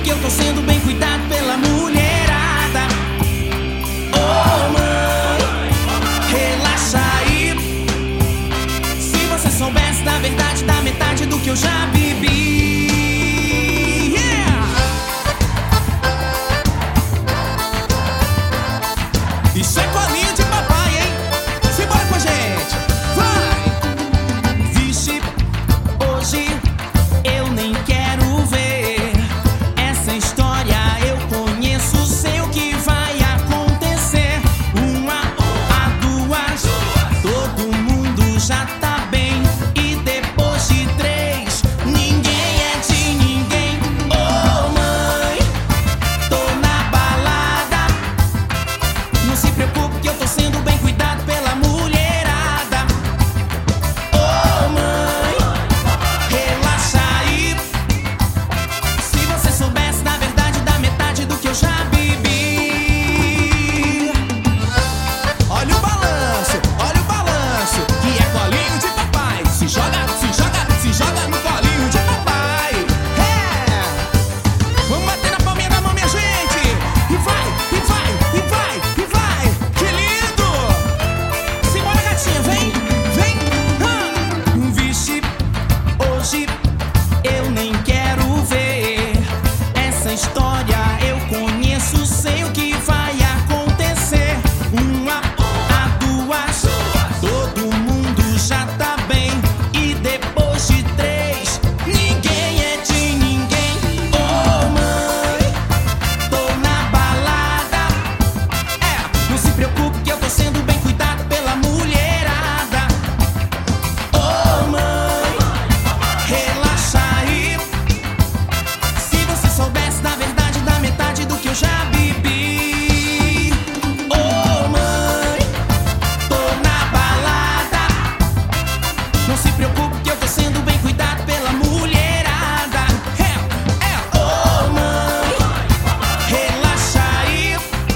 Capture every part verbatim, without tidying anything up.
porque eu tô sendo bem cuidado pela mulherada. Oh, mãe, relaxa aí. Se você soubesse da verdade, da metade do que eu já bebi. Yeah! Isso é colinho de papai, hein? Simbora com a gente, vai! Vixe, hoje eu nem quero ver essa história. Eu conheço, sei o que vai acontecer. Uma, a duas, todo mundo já tá bem. E depois de três, ninguém é de ninguém. Oh, mãe, tô na balada. Não se preocupe que eu tô sendo bem cuidado pela mulherada. Oh, mãe, relaxa aí. Se você soubesse da verdade, da metade do que eu já bebi. Olha o balanço, olha o balanço, que é colinho de papai. Se joga, se joga, se joga no colinho de papai. É! Vamos bater na palminha da mão, minha gente. E vai, e vai, e vai, e vai. Que lindo! Simbora, gatinha, vem, vem. Ah! Vixe, hoje eu nem quero ver essa história. Eu conheço, sei o que vai acontecer. Uma, a duas, todo mundo já tá bem. E depois de três, ninguém é de ninguém. Oh, mãe, tô na balada. É, não se preocupe que eu tô sendo bem cuidado pela mulherada. Oh, mãe, relaxa aí. Se você soubesse da verdade, da metade do que eu já bebi. Oh, mãe, tô na balada. Não se preocupe que eu tô sendo bem cuidado pela mulherada. É, é, oh, mãe, relaxa aí.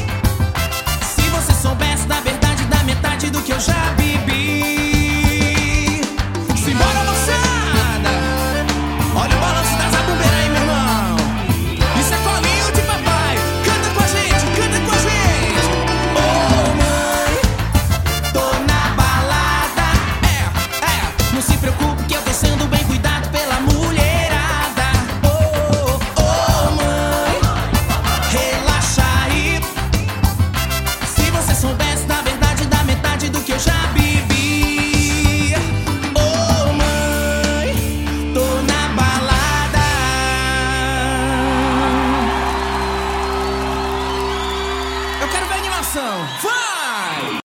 Se você soubesse da verdade, da metade do que eu já bebi. Simbora, moçada! Olha o balanço da zabumbeira aí, meu irmão. Isso é colinho de papai. Canta com a gente, canta com a gente. Oh, mãe, tô na balada. É, é, não se preocupe que eu tô sendo bem cuidado pela mulherada. Oh, oh, mãe, relaxa aí. Se você soubesse da verdade, da metade do que eu já bebi. Oh, mãe, tô na balada. Eu quero ver a animação. Vai!